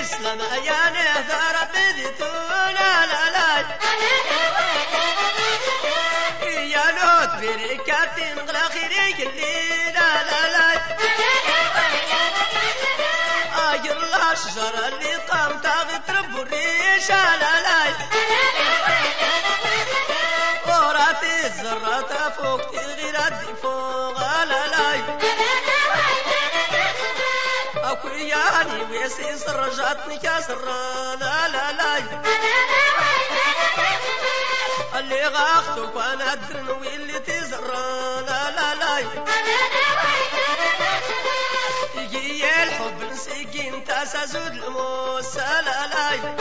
إسلام يا نهدر بديتونا لا لا يا لوت بركاتي من غلاخيري كلي لا لا لا أجر الله شجر اللي قام تاغي تربو الريشة لا لا وراتي الزرات فوق تغير الدي فوق لا لا أكوياني ويسي سرجاتني كسر لا لا لا اللي غاختك وانا الدرن واللي تزر لا لا لا يجي الحب نسيقين تاسا زود الموس لا لا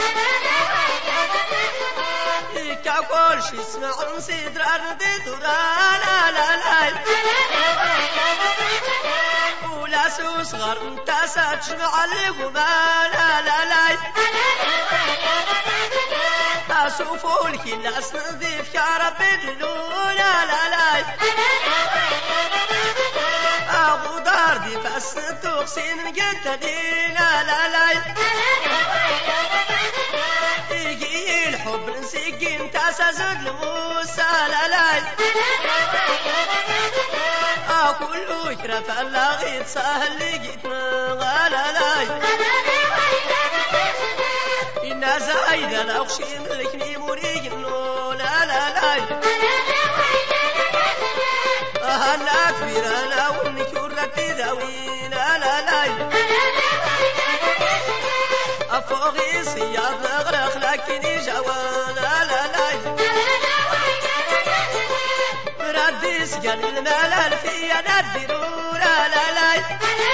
يكا كل شي اسمع نسيد راردي دورا لا لا لا ولا سو صغر انتاسا تجمع اللقمة لا لا لا أشوفوا لكي الناس نظيف يا ربي دلونا لا لا أبو دار دي بس توقسين قلت لي لا لا لا يجي الحب نسيقين تاسا زود الموسى لا لا كله يكرف اللاغي تسهل لقيتنا لا لا إنا زايدة لأخشي ملكني مريق لا لا لا أهلا كبير أنا وإنك ورتي ذوي لا لا لا أفوغي سياد نغرق لكني جوان لا لا لا رديس قال الملل في ندرو لا لا لا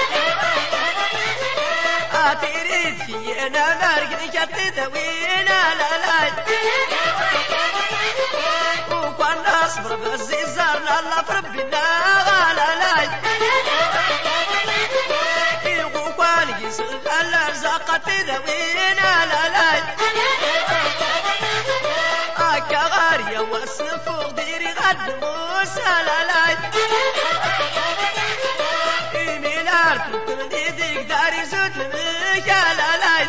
تريد في أنا مرقني كتدوينا لا لا وكان أصبر بالزيزارنا الله في ربنا لا لا وكان يسلك الأرزاق تدوينا لا لا كغارية والسفوق ديري غد موسى لا لا ميلار تكوني ديك داري زود الميكا لا لا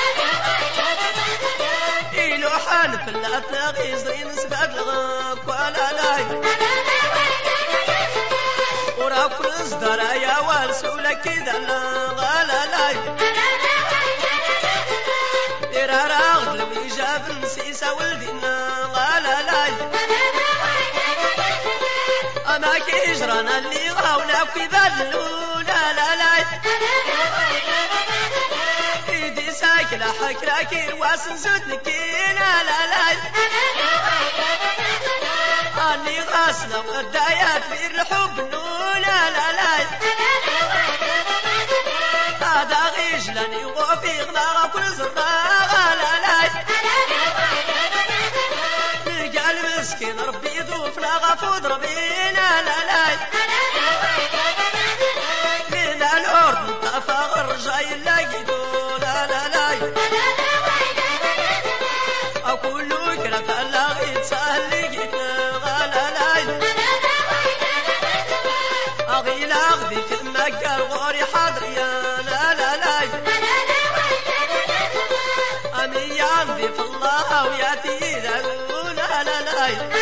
إلو حان في اللاتنا غيزرين سباب لغاك ولا لا وراك نصدر يا والسولك كذا لا لا لا إرا راغد لو يجاب نسيسا ولدنا لا لا لا أما كيجرانا اللي غاونا في بلو لا لا لا إيدي ساكلة حكراكي واسم زودنكي لا لا لا أني غاسنا ودايات في الحب لا لا لا هذا غيجلني وفي غناغا كل زراغا لا لا القلب مسكين ربي يضوفنا غفود ربينا لا لا من الأرض انطفى الرجاي لاقيدو لا لا لا أقول كرف اللاغي تسهل لقيتنا لا لا أغيل أغذي كمك الغوري حاضريا لا لا لا أمي يمضي في الله وياتي ذلو لا لا لا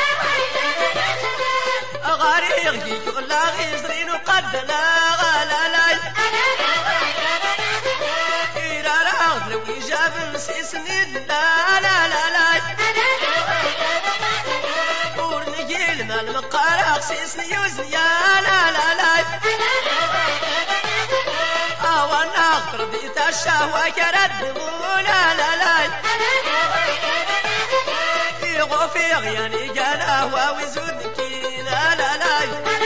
غاري يغيك ولا غيزرين وقد لا لا لا إيرا راغد لو يجاب نسيسني لا لا لا لا ورنجي المال مقارا خسيسني وزنيا لا لا لا وانا اغترضيت الشهوة كرد لا لا لا يغفي غياني قال اهوى وزودكي لا لا لا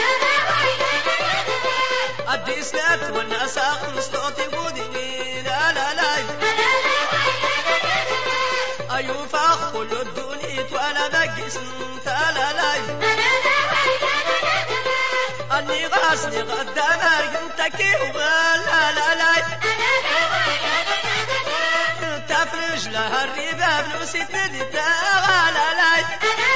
ادي سنت والناس اغمس صوتي بودي لا لا لا ايوف اخل الدنيا وانا بقيس لا لا اني غاسني غدا مرقنتكي ولا لا لا تفرج لها الرباب نسيت نديتها لا لا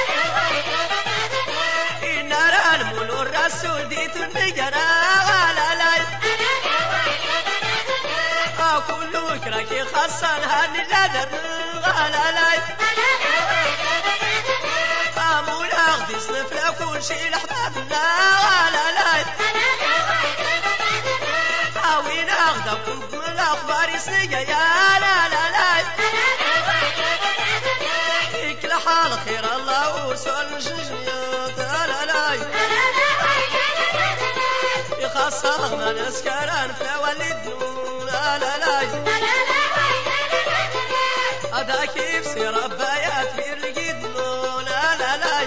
إن رانمون الرسول ديت النقرا لا لا أقول أقول لك راكي خاصة هاني اللادر غلالاي مولا غدي يصنف لك كل شي لحبابنا غلالاي وين أغدا كنت من الأخبار يسنقا يا لالالاي فيك لحال خير الله ورسول نشجنيوت لالالاي خاصة ما نسكران في والدنو لالالاي هذا كيف سير ربايات في الجدنو لالالاي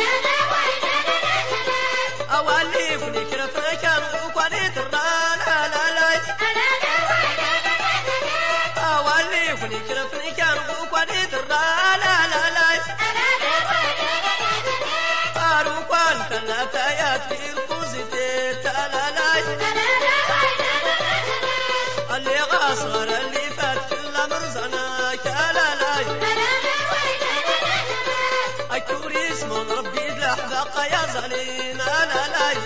أولي فنكر فكان وقالت الرانا لالاي أولي فنكر فكان وقالت الرانا لالاي أروقان كنتايات في الكوزيتي لالاي اللي غاصغر اللي فات كل مرزنا كلالاي أكوريس من ربي لحظة يا ظليم لالاي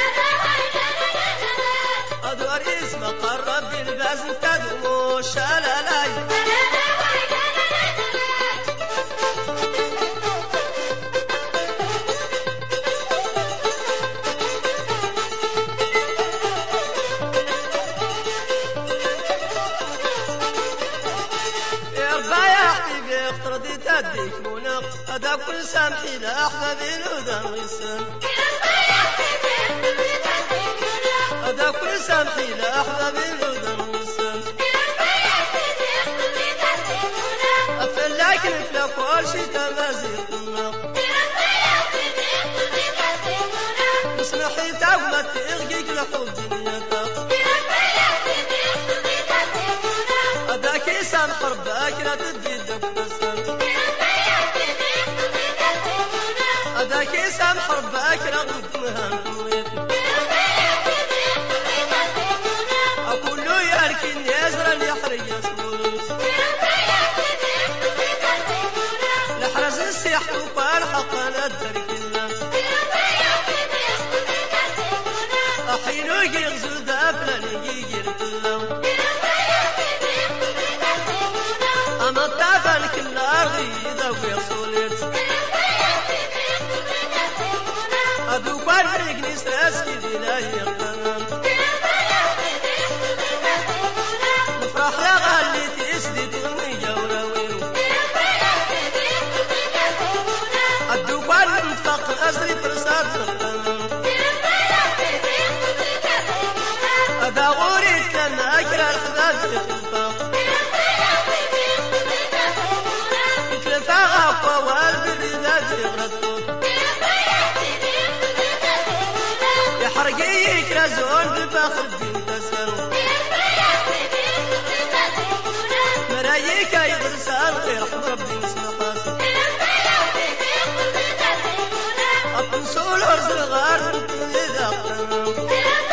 أدور اسم قرب البازن تدموش لالاي اقترضي تديك مناق هذا كل سامحي لأحبابي الهدى غيسان هذا كل سامحي لأحبابي الهدى غيسان أفلاك نفلا كل شي تمازيق الناق مسمحي تعمى تغيك لحب النتاق هذاك سامح رباك لا تديدك هذاك سامح رباك رغم مهنويت أقول له ياركن يزرن يحرق يسولوس لحرز السيح وقال حقا الدرك الناس أحينو يغزو دابلا يجير كلهم أما الطافل كل أرضي يدوي صولت أدو قرق نسرسكي ذلا يقتنم نفرح لغالي تسدي تغني جوراوين أدو قرق نتفق أزري فرصات تغتنم أدا غوريت لما أكرا الحباب تخلفاق تخلفاق أقوال بالرداد يغرطوك يحرقيك رزون بفخر الدين تسر مرايك يغرسان غير حب بنسمحات أطنسول أرز الغار إذا اقتنم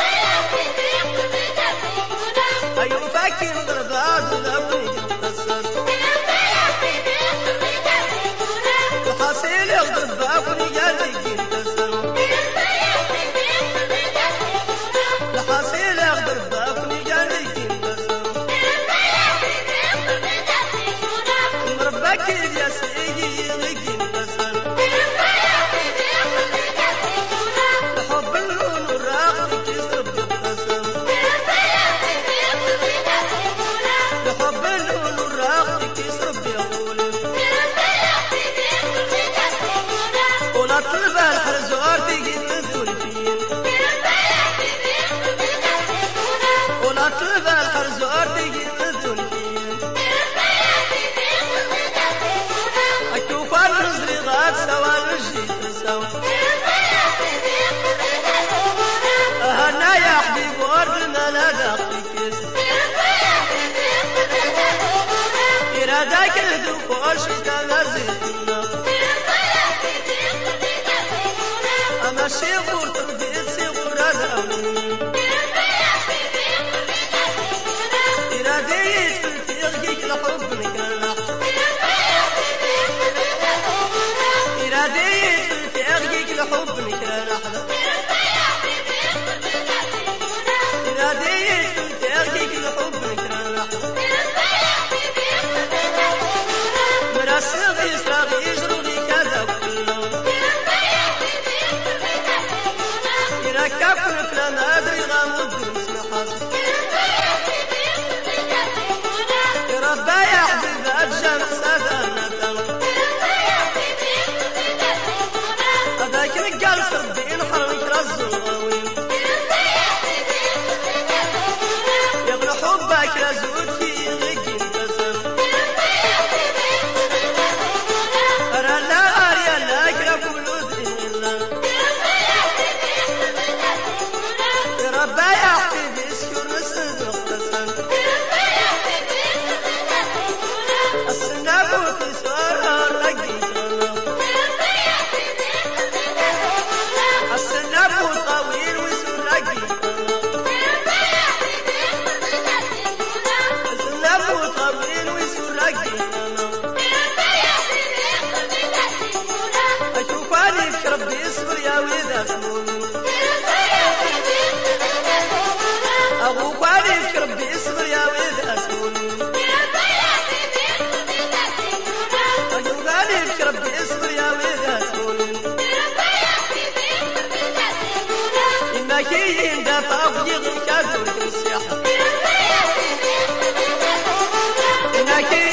أيو فاكين ضربات ولابني جمتسر وحاصيل يغضب باكني قالك ينتسر وحاصيل يغضب باكني قالك ينتسر مربك يا سيدي يغيك ينتسر لحب اللون الراقي يصرف ينتسر لحب اللون الراقي يصرف يقول ولا طلب الحرزور تجي الدولفين ولا طلب الحرزور تجي الدولفين أشوف الرزق غاد سوا الجيت سوا أهنا يا حبيب ورد ما لا دقيقس إرادك الهدوء وش تمازيقنا أما الشيخور ترديد سيخور الأولين إراديت في تغيك لحب نكالح إراديت في تغيك لحب نكالح إراديت في تغيك لحب نكالح الصغير صغير يجروني كذا كله يركبني في ما ادري غامض مسمحات يا رب يا حبيب الجمع سدانة هذاك رجال صدين حرمك رز الغويم يغلى حبك لزود في غيك انتسم أرى لا أريا لا أقرب ولود إلا يا رب يا حبيبي اسكر الصدق تسم السنابوت سوار الرقيق السنابوت طويل ويسور رقيق السنابوت طويل ويسور رقيق أشوف عليك ربي يصبر يا ولد أسموني أغوك عليك ربي يصبر يا ولد أسموني أشوف عليك ربي يصبر يا ولد أسموني إما كيين دفع ويغي كذور السياحة إما كيين